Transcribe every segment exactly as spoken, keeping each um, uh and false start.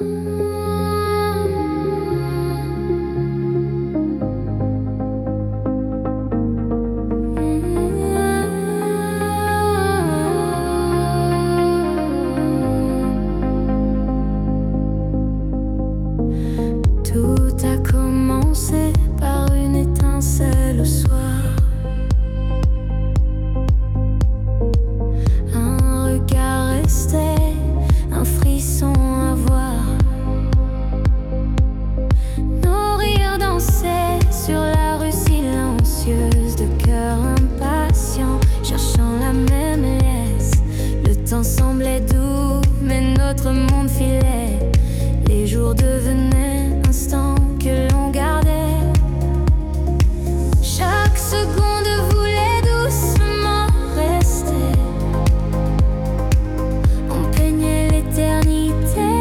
Tout a commencé par une étincelle au soir. Un regard resté, un frisson à voir. Nos rires dansaient sur la rue silencieuse, de cœurs impatients, cherchant la même laisse. Le temps semblait doux, mais notre monde filait. Les jours devenaient instants que l'on gardait. Chaque seconde voulait doucement rester. On peignait l'éternité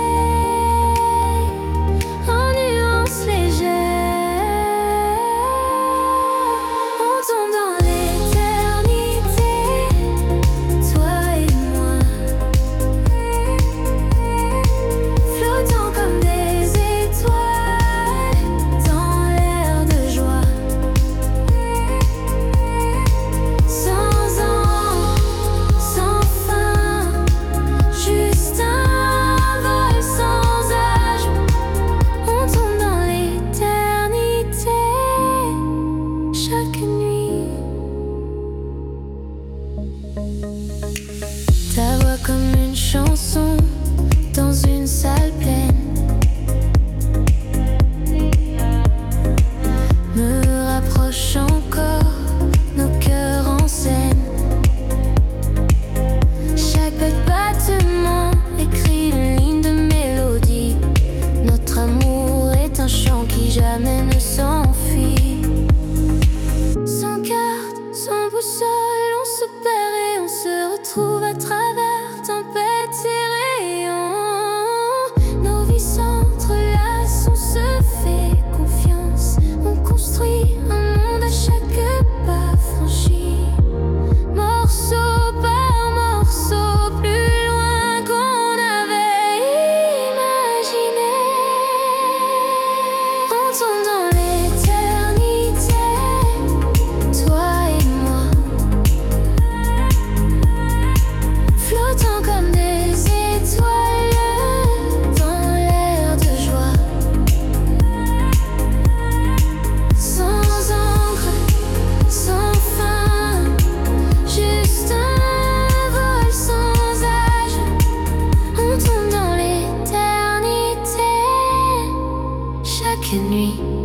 en nuances légères. On tombe dans l'éternité, toi et moi, flottant comme des étoiles dans l'air de joie. Sans an, sans fin, juste un vol sans âge. On tombe dans l'éternité chaque nuit. Ta voix comme une chanson dans une salle pleine me rapproche encore, nos cœurs en scène. Chaque battement écrit une ligne de mélodie. Notre amour est un chant qui jamais ne s'enfuit. Sans carte, sans boussole, on se perd et on se retrouve à travers tempêtes et rayons. Nos vies s'entrelacent, on se fait confiance. On construit un monde à chaque pas franchi. Morceau par morceau, plus loin qu'on avait imaginé. On tombe dans l'éternité, toi et moi, flottant comme des étoiles dans l'air de joie. Sans encre, sans fin, juste un vol sans âge. On tombe dans l'éternité chaque nuit.